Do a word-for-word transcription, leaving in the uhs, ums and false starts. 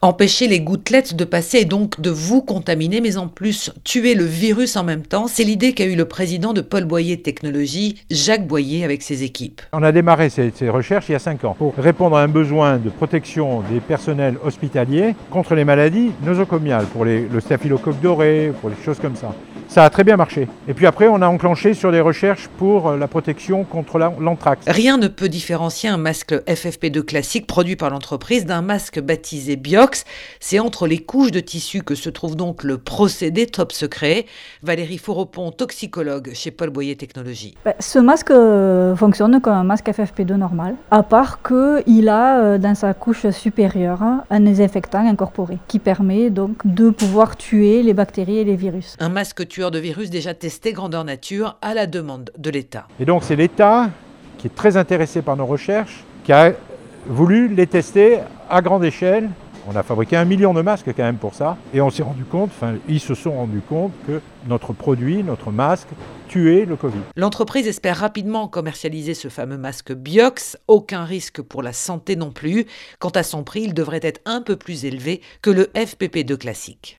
Empêcher les gouttelettes de passer et donc de vous contaminer, mais en plus tuer le virus en même temps, c'est l'idée qu'a eu le président de Paul Boyer Technologies, Jacques Boyer, avec ses équipes. On a démarré ces, ces recherches il y a cinq ans pour répondre à un besoin de protection des personnels hospitaliers contre les maladies nosocomiales, pour les, le staphylocoque doré, pour les choses comme ça. Ça a très bien marché. Et puis après, on a enclenché sur des recherches pour la protection contre la, l'anthrax. Rien ne peut différencier un masque F F P deux classique produit par l'entreprise d'un masque baptisé Biox. C'est entre les couches de tissu que se trouve donc le procédé top secret. Valérie Fauropon, toxicologue chez Paul Boyer Technologies. Ce masque fonctionne comme un masque F F P deux normal, à part qu'il a dans sa couche supérieure un désinfectant incorporé qui permet donc de pouvoir tuer les bactéries et les virus. Un masque tueur de virus déjà testé grandeur nature à la demande de l'État. Et donc c'est l'État qui est très intéressé par nos recherches, qui a voulu les tester à grande échelle. On a fabriqué un million de masques quand même pour ça. Et on s'est rendu compte, enfin ils se sont rendus compte que notre produit, notre masque, tuait le Covid. L'entreprise espère rapidement commercialiser ce fameux masque Biox. Aucun risque pour la santé non plus. Quant à son prix, il devrait être un peu plus élevé que le F P P deux classique.